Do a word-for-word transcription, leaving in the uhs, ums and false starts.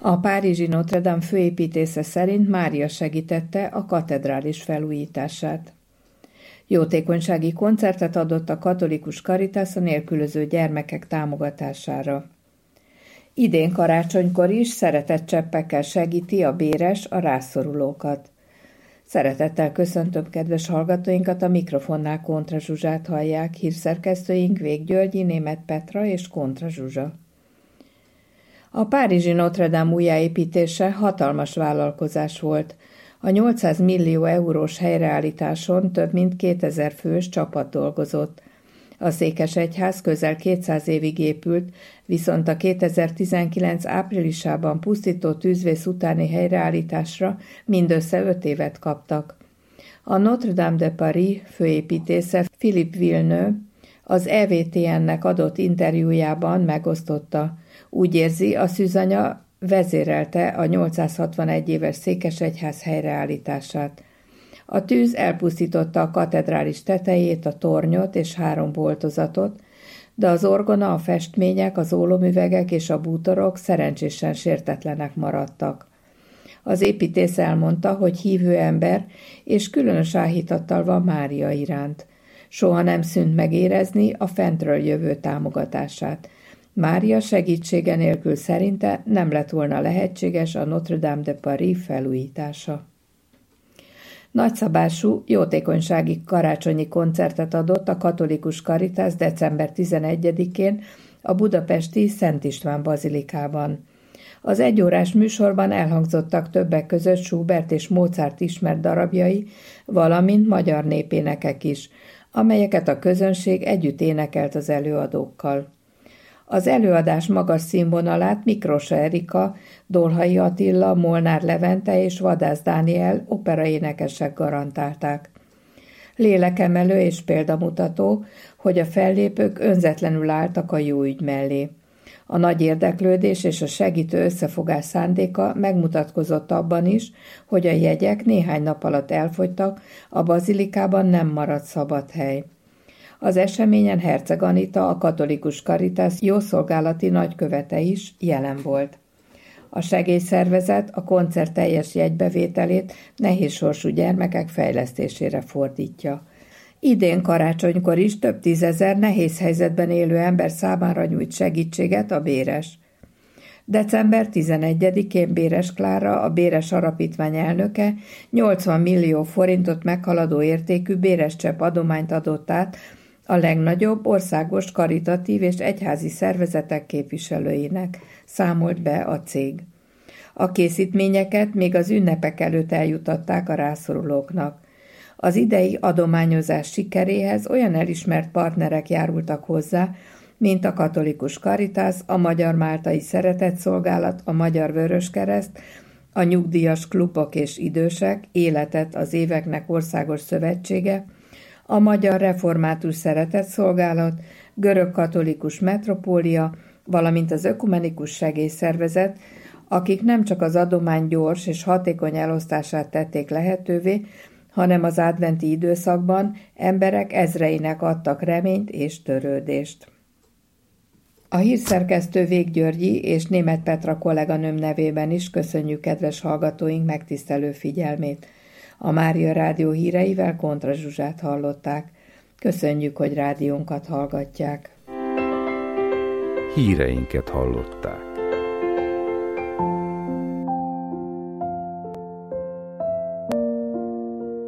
A párizsi Notre Dame főépítésze szerint Mária segítette a katedrális felújítását. Jótékonysági koncertet adott a katolikus Caritas a nélkülöző gyermekek támogatására. Idén karácsonykor is szeretetcseppekkel segíti a Béres a rászorulókat. Szeretettel köszöntöm kedves hallgatóinkat, a mikrofonnál Kontra Zsuzsát hallják, hírszerkesztőink Vég Györgyi, Németh Petra és Kontra Zsuzsa. A párizsi Notre Dame újjáépítése hatalmas vállalkozás volt. A nyolcszáz millió eurós helyreállításon több mint kétezer fős csapat dolgozott. A székesegyház közel kétszáz évig épült, viszont a kétezer-tizenkilenc áprilisában pusztító tűzvész utáni helyreállításra mindössze öt évet kaptak. A Notre Dame de Paris főépítésze Philippe Villeneuve az E V T N-nek adott interjújában megosztotta. Úgy érzi, a szűzanya vezérelte a nyolcszázhatvanegy éves székesegyház helyreállítását. A tűz elpusztította a katedrális tetejét, a tornyot és három boltozatot, de az orgona, a festmények, az ólomüvegek és a bútorok szerencsésen sértetlenek maradtak. Az építész elmondta, hogy hívő ember és különös áhítattal van Mária iránt. Soha nem szűnt megérezni a fentről jövő támogatását. Mária segítsége nélkül szerinte nem lett volna lehetséges a Notre Dame de Paris felújítása. Nagyszabású jótékonysági karácsonyi koncertet adott a katolikus Caritas december tizenegyedikén a budapesti Szent István bazilikában. Az egyórás műsorban elhangzottak többek között Schubert és Mozart ismert darabjai, valamint magyar népénekek is, amelyeket a közönség együtt énekelt az előadókkal. Az előadás magas színvonalát Mikrosa Erika, Dolhai Attila, Molnár Levente és Vadász Dániel operaénekesek garantálták. Lélekemelő és példamutató, hogy a fellépők önzetlenül álltak a jó ügy mellé. A nagy érdeklődés és a segítő összefogás szándéka megmutatkozott abban is, hogy a jegyek néhány nap alatt elfogytak, a bazilikában nem maradt szabad hely. Az eseményen Herceg Anita, a katolikus Caritas jószolgálati nagykövete is jelen volt. A segélyszervezet a koncert teljes jegybevételét nehézsorsú gyermekek fejlesztésére fordítja. Idén karácsonykor is több tízezer nehéz helyzetben élő ember számára nyújt segítséget a Béres. december tizenegyedikén Béres Klára, a Béres Alapítvány elnöke nyolcvan millió forintot meghaladó értékű Bérescsepp adományt adott át a legnagyobb országos karitatív és egyházi szervezetek képviselőinek, számolt be a cég. A készítményeket még az ünnepek előtt eljutatták a rászorulóknak. Az idei adományozás sikeréhez olyan elismert partnerek járultak hozzá, mint a katolikus Caritas, a Magyar Máltai Szeretetszolgálat, a Magyar Vöröskereszt, a Nyugdíjas Klubok és Idősek, Életet az Éveknek Országos Szövetsége, a Magyar Református Szeretetszolgálat, Görög-katolikus Metropólia, valamint az Ökumenikus Segélyszervezet, akik nem csak az adomány gyors és hatékony elosztását tették lehetővé, hanem az adventi időszakban emberek ezreinek adtak reményt és törődést. A hírszerkesztő Vég Györgyi és Németh Petra kolléganőm nevében is köszönjük kedves hallgatóink megtisztelő figyelmét. A Mária Rádió híreivel Kontra Zsuzsát hallották. Köszönjük, hogy rádiónkat hallgatják. Híreinket hallották.